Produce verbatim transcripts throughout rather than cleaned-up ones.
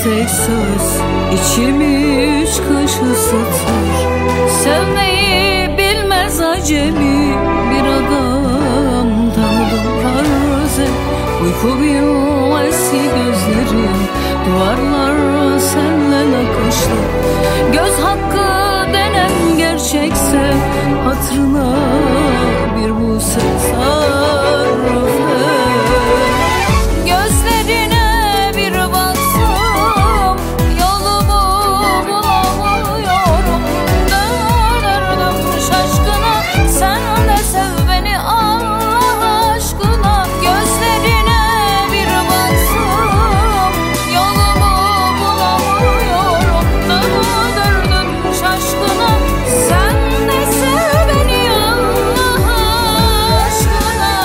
tek söz içimi üç kış ısıtır. Sevmeyi bilmez acemi bir adam tanıdım farz et. Uyku bilmezsi gözlerim, duvarlar senle nakışlı. Göz hakkı denen gerçekse hatırına bir bu tasarruf et. Gözlerine bir baksam yolumu bulamıyorum. Dönerdim şaşkına, sen de sev beni Allah aşkına. Gözlerine bir baksam yolumu bulamıyorum. Dönerdim şaşkına, sen de sev beni Allah aşkına.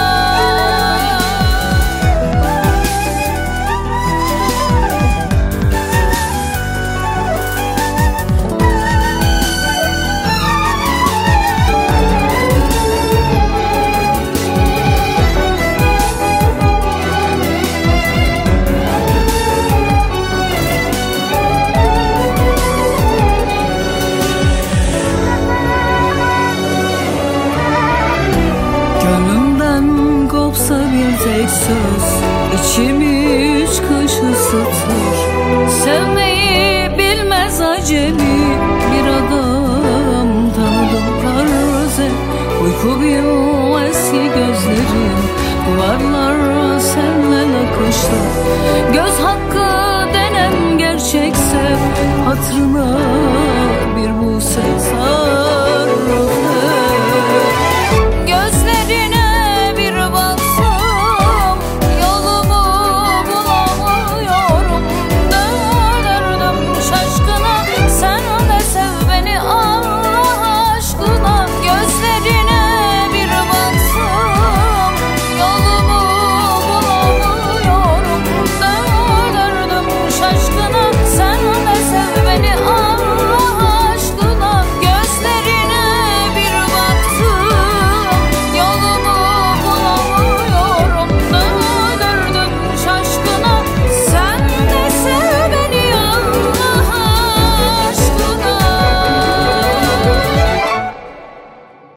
Gönlümden kopsa bir tek söz içimi üç kış ısıtır. Sevmeyi bilmez acemi bir adam tanıdım farz et. Uyku bilmez ki gözlerim, duvarlar senle nakışlı.